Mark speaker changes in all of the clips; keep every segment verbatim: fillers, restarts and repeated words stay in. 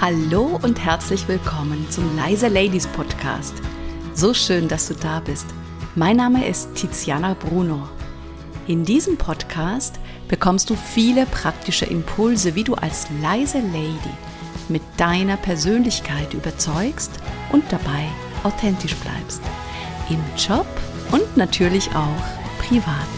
Speaker 1: Hallo und herzlich willkommen zum Leise Ladies Podcast. So schön, dass du da bist. Mein Name ist Tiziana Bruno. In diesem Podcast bekommst du viele praktische Impulse, wie du als leise Lady mit deiner Persönlichkeit überzeugst und dabei authentisch bleibst. Im Job und natürlich auch privat.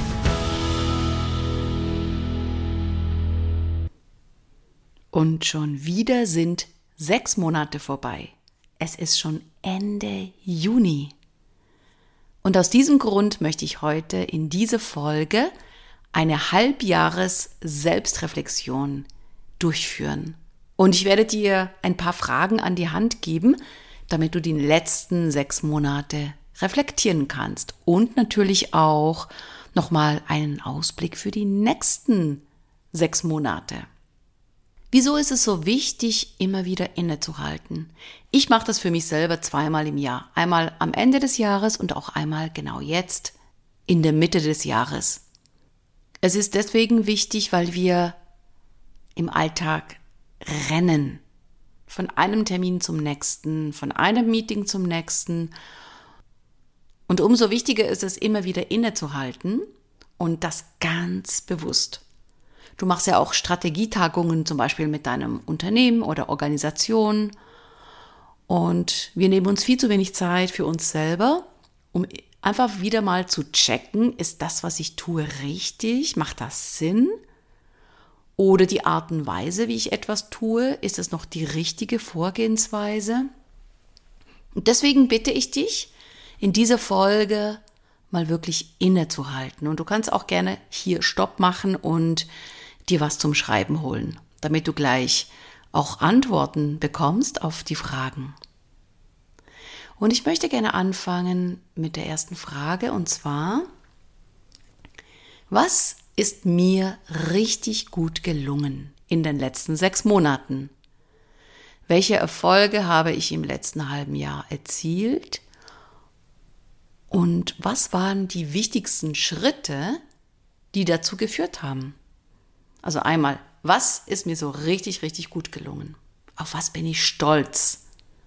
Speaker 1: Und schon wieder sind sechs Monate vorbei. Es ist schon Ende Juni. Und aus diesem Grund möchte ich heute in diese Folge eine Halbjahres-Selbstreflexion durchführen. Und ich werde dir ein paar Fragen an die Hand geben, damit du die letzten sechs Monate reflektieren kannst. Und natürlich auch nochmal einen Ausblick für die nächsten sechs Monate. Wieso ist es so wichtig, immer wieder innezuhalten? Ich mache das für mich selber zweimal im Jahr. Einmal am Ende des Jahres und auch einmal genau jetzt in der Mitte des Jahres. Es ist deswegen wichtig, weil wir im Alltag rennen. Von einem Termin zum nächsten, von einem Meeting zum nächsten. Und umso wichtiger ist es, immer wieder innezuhalten und das ganz bewusst. Du machst ja auch Strategietagungen, zum Beispiel mit deinem Unternehmen oder Organisation. Und wir nehmen uns viel zu wenig Zeit für uns selber, um einfach wieder mal zu checken, ist das, was ich tue, richtig? Macht das Sinn? Oder die Art und Weise, wie ich etwas tue, ist es noch die richtige Vorgehensweise? Und deswegen bitte ich dich, in dieser Folge mal wirklich innezuhalten. Und du kannst auch gerne hier Stopp machen und dir was zum Schreiben holen, damit du gleich auch Antworten bekommst auf die Fragen. Und ich möchte gerne anfangen mit der ersten Frage, und zwar: Was ist mir richtig gut gelungen in den letzten sechs Monaten? Welche Erfolge habe ich im letzten halben Jahr erzielt? Und was waren die wichtigsten Schritte, die dazu geführt haben? Also einmal, was ist mir so richtig, richtig gut gelungen? Auf was bin ich stolz?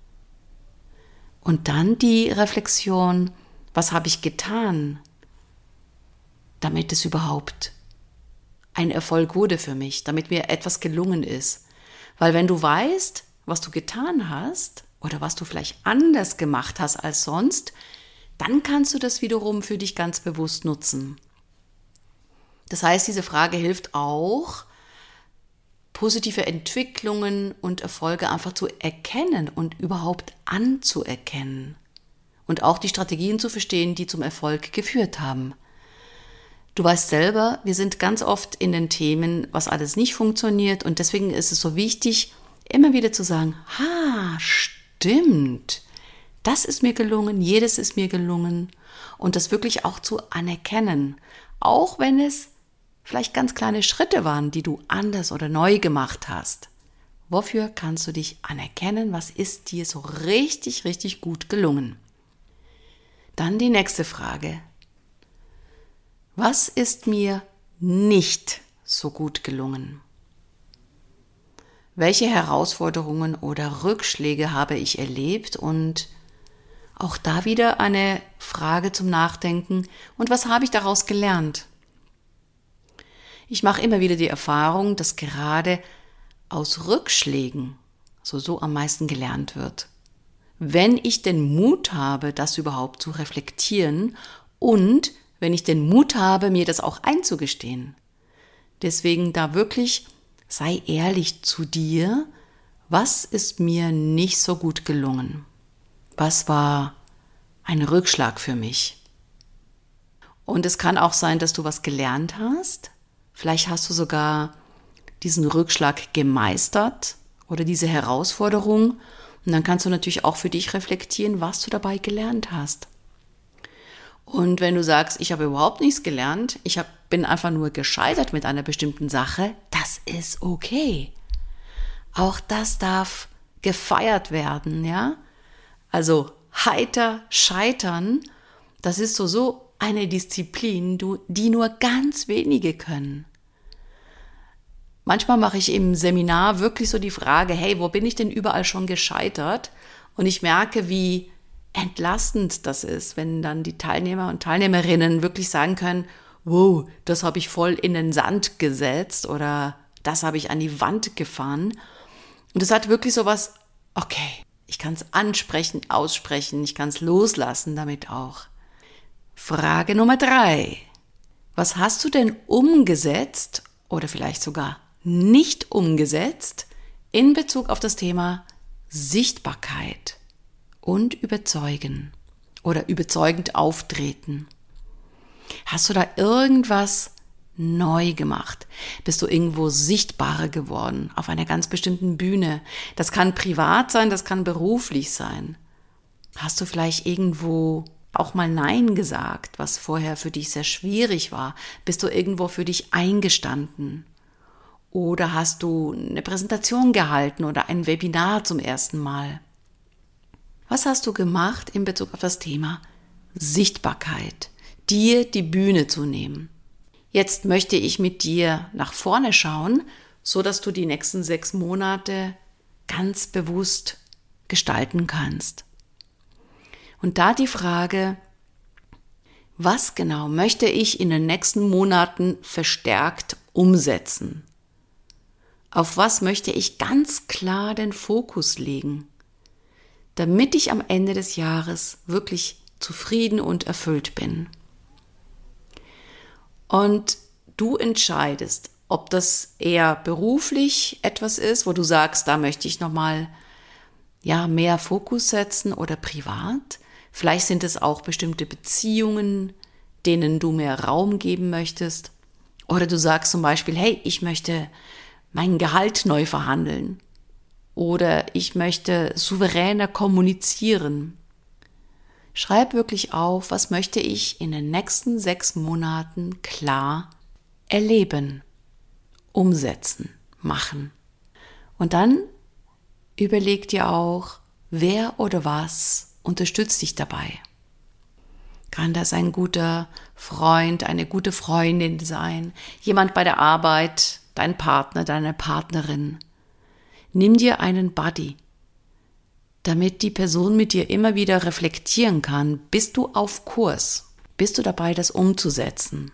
Speaker 1: Und dann die Reflexion, was habe ich getan, damit es überhaupt ein Erfolg wurde für mich, damit mir etwas gelungen ist. Weil wenn du weißt, was du getan hast oder was du vielleicht anders gemacht hast als sonst, dann kannst du das wiederum für dich ganz bewusst nutzen. Das heißt, diese Frage hilft auch, positive Entwicklungen und Erfolge einfach zu erkennen und überhaupt anzuerkennen. Und auch die Strategien zu verstehen, die zum Erfolg geführt haben. Du weißt selber, wir sind ganz oft in den Themen, was alles nicht funktioniert. Und deswegen ist es so wichtig, immer wieder zu sagen, ha, stimmt, das ist mir gelungen, jedes ist mir gelungen. Und das wirklich auch zu anerkennen. Auch wenn es vielleicht ganz kleine Schritte waren, die du anders oder neu gemacht hast. Wofür kannst du dich anerkennen? Was ist dir so richtig, richtig gut gelungen? Dann die nächste Frage. Was ist mir nicht so gut gelungen? Welche Herausforderungen oder Rückschläge habe ich erlebt? Und auch da wieder eine Frage zum Nachdenken. Und was habe ich daraus gelernt? Ich mache immer wieder die Erfahrung, dass gerade aus Rückschlägen so, so am meisten gelernt wird. Wenn ich den Mut habe, das überhaupt zu reflektieren und wenn ich den Mut habe, mir das auch einzugestehen. Deswegen da wirklich, sei ehrlich zu dir, was ist mir nicht so gut gelungen? Was war ein Rückschlag für mich? Und es kann auch sein, dass du was gelernt hast. Vielleicht hast du sogar diesen Rückschlag gemeistert oder diese Herausforderung. Und dann kannst du natürlich auch für dich reflektieren, was du dabei gelernt hast. Und wenn du sagst, ich habe überhaupt nichts gelernt, ich hab, bin einfach nur gescheitert mit einer bestimmten Sache, das ist okay. Auch das darf gefeiert werden, ja? Also heiter scheitern, das ist so, so eine Disziplin, die nur ganz wenige können. Manchmal mache ich im Seminar wirklich so die Frage, hey, wo bin ich denn überall schon gescheitert? Und ich merke, wie entlastend das ist, wenn dann die Teilnehmer und Teilnehmerinnen wirklich sagen können, wow, das habe ich voll in den Sand gesetzt oder das habe ich an die Wand gefahren. Und es hat wirklich so was, okay, ich kann es ansprechen, aussprechen, ich kann es loslassen damit auch. Frage Nummer drei. Was hast du denn umgesetzt oder vielleicht sogar nicht umgesetzt in Bezug auf das Thema Sichtbarkeit und überzeugen oder überzeugend auftreten? Hast du da irgendwas neu gemacht? Bist du irgendwo sichtbarer geworden auf einer ganz bestimmten Bühne? Das kann privat sein, das kann beruflich sein. Hast du vielleicht irgendwo auch mal Nein gesagt, was vorher für dich sehr schwierig war? Bist du irgendwo für dich eingestanden? Oder hast du eine Präsentation gehalten oder ein Webinar zum ersten Mal? Was hast du gemacht in Bezug auf das Thema Sichtbarkeit? Dir die Bühne zu nehmen. Jetzt möchte ich mit dir nach vorne schauen, so dass du die nächsten sechs Monate ganz bewusst gestalten kannst. Und da die Frage, was genau möchte ich in den nächsten Monaten verstärkt umsetzen? Auf was möchte ich ganz klar den Fokus legen, damit ich am Ende des Jahres wirklich zufrieden und erfüllt bin? Und du entscheidest, ob das eher beruflich etwas ist, wo du sagst, da möchte ich nochmal ja, mehr Fokus setzen, oder privat. Vielleicht sind es auch bestimmte Beziehungen, denen du mehr Raum geben möchtest. Oder du sagst zum Beispiel, hey, ich möchte mein Gehalt neu verhandeln. Oder ich möchte souveräner kommunizieren. Schreib wirklich auf, was möchte ich in den nächsten sechs Monaten klar erleben, umsetzen, machen. Und dann überleg dir auch, wer oder was unterstützt dich dabei. Kann das ein guter Freund, eine gute Freundin sein, jemand bei der Arbeit, dein Partner, deine Partnerin. Nimm dir einen Buddy, damit die Person mit dir immer wieder reflektieren kann, bist du auf Kurs, bist du dabei, das umzusetzen.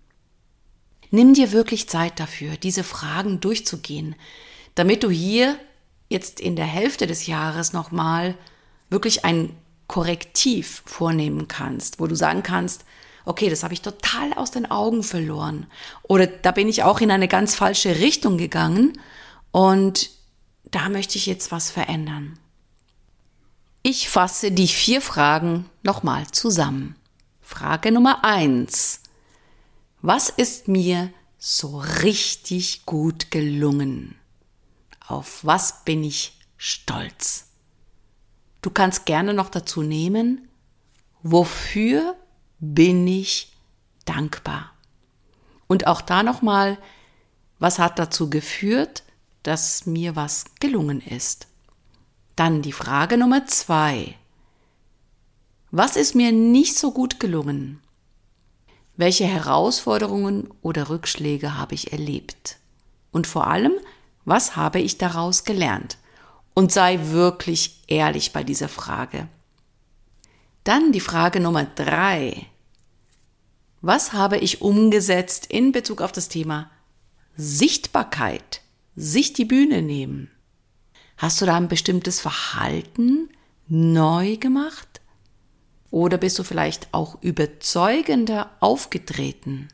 Speaker 1: Nimm dir wirklich Zeit dafür, diese Fragen durchzugehen, damit du hier jetzt in der Hälfte des Jahres nochmal wirklich ein Korrektiv vornehmen kannst, wo du sagen kannst, okay, das habe ich total aus den Augen verloren. Oder da bin ich auch in eine ganz falsche Richtung gegangen und da möchte ich jetzt was verändern. Ich fasse die vier Fragen nochmal zusammen. Frage Nummer eins. Was ist mir so richtig gut gelungen? Auf was bin ich stolz? Du kannst gerne noch dazu nehmen, wofür bin ich dankbar? Und auch da nochmal, was hat dazu geführt, dass mir was gelungen ist? Dann die Frage Nummer zwei. Was ist mir nicht so gut gelungen? Welche Herausforderungen oder Rückschläge habe ich erlebt? Und vor allem, was habe ich daraus gelernt? Und sei wirklich ehrlich bei dieser Frage. Dann die Frage Nummer drei. Was habe ich umgesetzt in Bezug auf das Thema Sichtbarkeit? Sich die Bühne nehmen. Hast du da ein bestimmtes Verhalten neu gemacht? Oder bist du vielleicht auch überzeugender aufgetreten?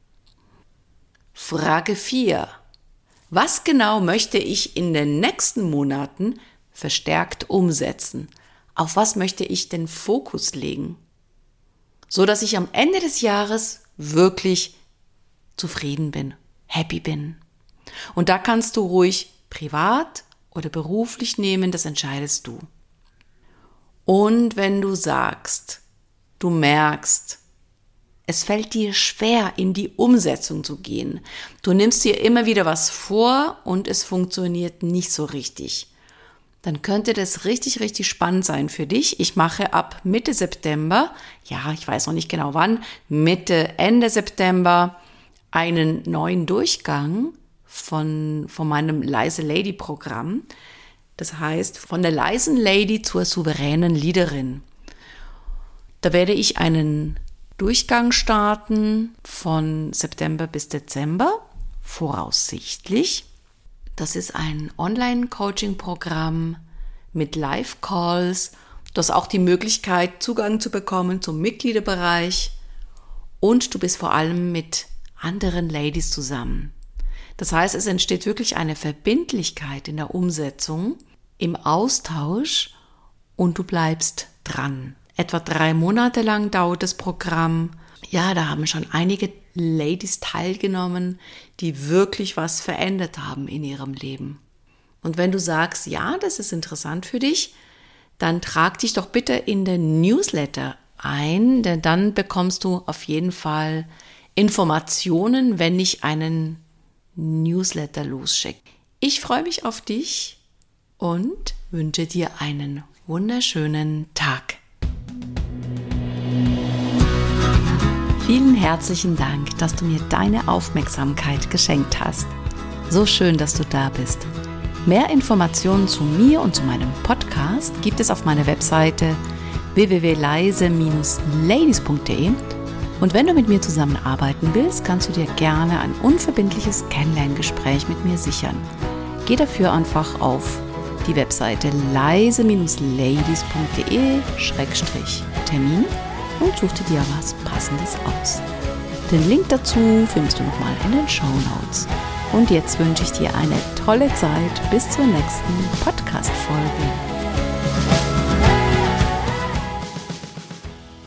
Speaker 1: Frage vier. Was genau möchte ich in den nächsten Monaten verstärkt umsetzen? Auf was möchte ich den Fokus legen? So dass ich am Ende des Jahres wirklich zufrieden bin, happy bin. Und da kannst du ruhig privat oder beruflich nehmen, das entscheidest du. Und wenn du sagst, du merkst, es fällt dir schwer, in die Umsetzung zu gehen, du nimmst dir immer wieder was vor und es funktioniert nicht so richtig, dann könnte das richtig, richtig spannend sein für dich. Ich mache ab Mitte September, ja, ich weiß noch nicht genau wann, Mitte, Ende September einen neuen Durchgang von, von meinem Leise Lady Programm. Das heißt, von der leisen Lady zur souveränen Leaderin. Da werde ich einen Durchgang starten von September bis Dezember, voraussichtlich. Das ist ein Online-Coaching-Programm mit Live-Calls. Du hast auch die Möglichkeit, Zugang zu bekommen zum Mitgliederbereich und du bist vor allem mit anderen Ladies zusammen. Das heißt, es entsteht wirklich eine Verbindlichkeit in der Umsetzung, im Austausch und du bleibst dran. Etwa drei Monate lang dauert das Programm. Ja, da haben schon einige Ladies teilgenommen, die wirklich was verändert haben in ihrem Leben. Und wenn du sagst, ja, das ist interessant für dich, dann trag dich doch bitte in den Newsletter ein, denn dann bekommst du auf jeden Fall Informationen, wenn ich einen Newsletter losschicke. Ich freue mich auf dich und wünsche dir einen wunderschönen Tag. Vielen herzlichen Dank, dass du mir deine Aufmerksamkeit geschenkt hast. So schön, dass du da bist. Mehr Informationen zu mir und zu meinem Podcast gibt es auf meiner Webseite w w w punkt leise Bindestrich ladies punkt de und wenn du mit mir zusammenarbeiten willst, kannst du dir gerne ein unverbindliches Kennenlerngespräch mit mir sichern. Geh dafür einfach auf die Webseite leise Bindestrich ladies punkt de Schrägstrich Termin und such dir was Passendes aus. Den Link dazu findest du nochmal in den Shownotes. Und jetzt wünsche ich dir eine tolle Zeit bis zur nächsten Podcast-Folge.